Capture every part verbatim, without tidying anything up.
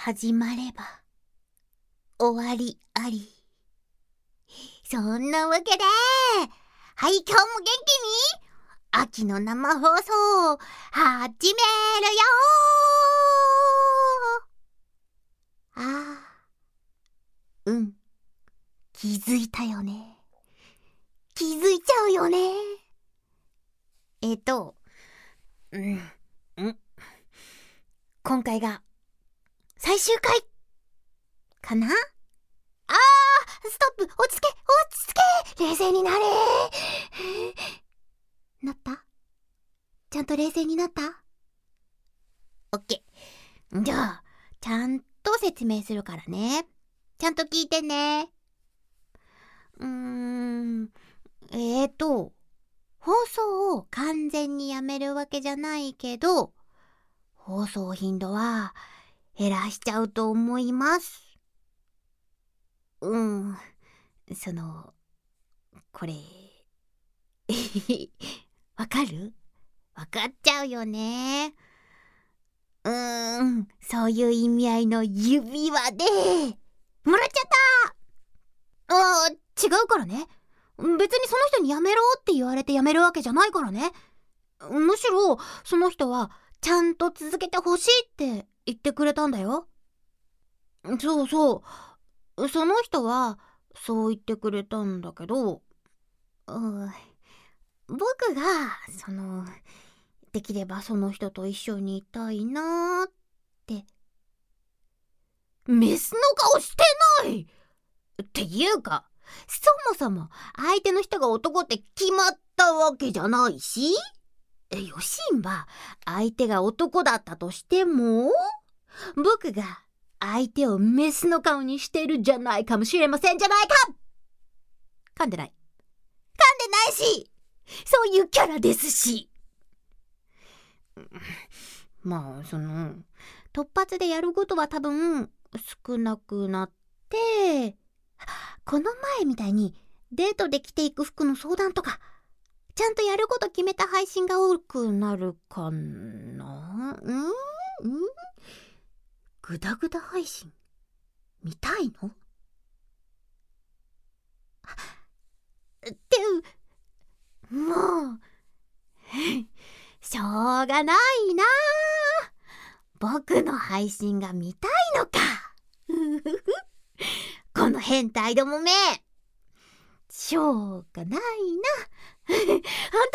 始まれば終わりあり。そんなわけで、はい、今日も元気に秋の生放送始めるよー。あー、うん、気づいたよね。気づいちゃうよね。えっと、うん、うん、今回が最終回かな。あー、ストップ、落ち着け、落ち着け、冷静になれ。なった？ちゃんと冷静になった？オッケー。じゃあ、ちゃんと説明するからね。ちゃんと聞いてね。うーん、えーと、放送を完全にやめるわけじゃないけど、放送頻度は減らしちゃうと思います。うん、その、これ、わかる？わかっちゃうよね。うーん、そういう意味合いの指輪で、もらっちゃったあー、違うからね。別にその人にやめろって言われてやめるわけじゃないからね。むしろ、その人は、ちゃんと続けてほしいって言ってくれたんだよ。そうそう。その人は、そう言ってくれたんだけど、うん、僕が、その、できればその人と一緒にいたいなーって。メスの顔してないっていうか、そもそも相手の人が男って決まったわけじゃないし、よしんば相手が男だったとしても、僕が相手をメスの顔にしてるじゃないかもしれませんじゃないか。噛んでない。噛んでないし、そういうキャラですし。まあ、その、突発でやることは多分少なくなって、この前みたいにデートで着ていく服の相談とか、ちゃんとやること決めた配信が多くなるかな。うん？うん？グダグダ配信見たいの？って、もう、しょうがないな。僕の配信が見たいのか。この変態どもめ。しょうがないな。ほんとしょうがないな。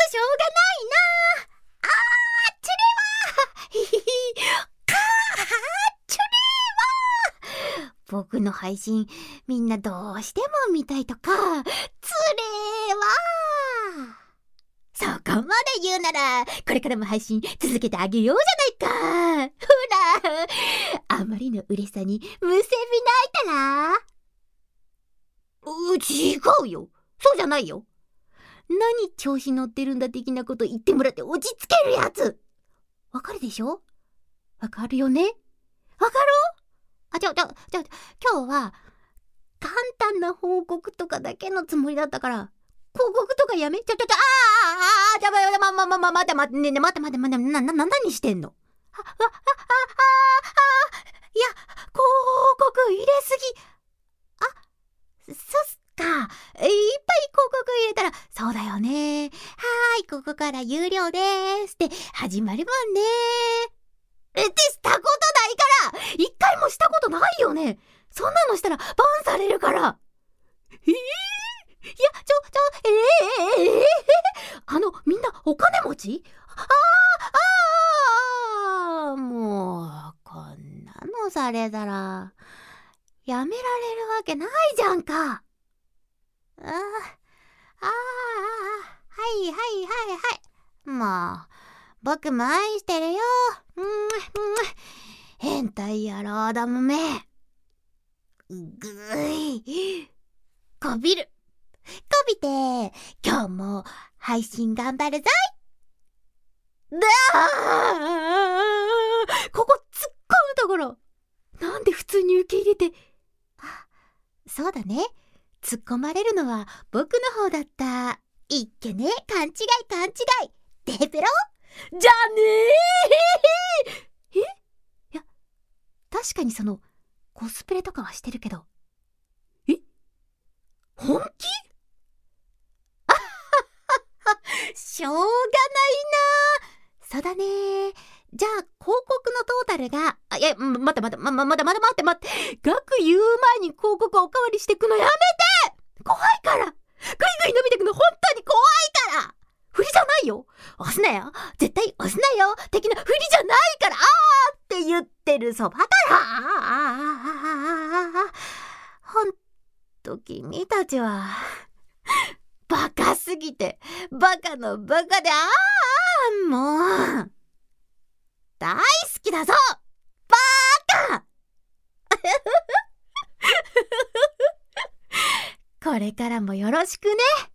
あー、ちれはかーちれは僕の配信みんなどうしても見たいとか、つれはそこまで言うなら、これからも配信続けてあげようじゃないか。ほら、あまりの嬉しさにむせび泣いたら。う、違うよ。そうじゃないよ。何調子乗ってるんだ的なこと言ってもらって落ち着けるやつ。わかるでしょ？わかるよね？わかろう？あ、ちょ、ちょ、ちょ、今日は簡単な報告とかだけのつもりだったから、広告とかやめちょちょちょ、あーあーあー、じゃあ、ま、ま、ま、ま、待って待って、ね、ね、待って待って待って、な、な、な、何してんの？あ、あ、あ、あ、あ、あ、いや、広告入れすぎ。あ、そっか。いっぱい広告入れたら、そうだよね。はーい、ここから有料でーすって始まるもんね。え、ってしたことないから、一回もしたことないよね。そんなのしたらバンされるから。えー、いや、ちょ、ちょ、えー、えー、えー、あの、みんなお金持ち？あー、あー、もう、こんなのされたら、やめられるわけないじゃんか。あー、あー、あー、はいはいはいはい。もう、僕も愛してるよ。うん、うん、変態野郎だもめ。ぐい、こびる。こびて、今日も配信頑張るぞい。だー、ここ突っ込むところ。なんで普通に受け入れて。あ、そうだね。突っ込まれるのは僕の方だった。いっけね、勘違い勘違い。デペロじゃねえ。え、いや、 確かにそのコスプレとかはしてるけど。え、本気？しょうがないな。そうだね。じゃあ広告のトータルが、あ、いや、ま、待って待って、ま、ま、まだまだ待って待って、額言う前に広告おかわりしてくのやめて。怖いから。ぐいぐい伸びてくの本当に怖いから。振りじゃないよ。押すなよ。絶対押すなよ。的な振りじゃないから、あーって言ってるそばから。ほんと君たちはバカすぎてバカのバカで、あーもう大好きだぞバカこれからもよろしくね。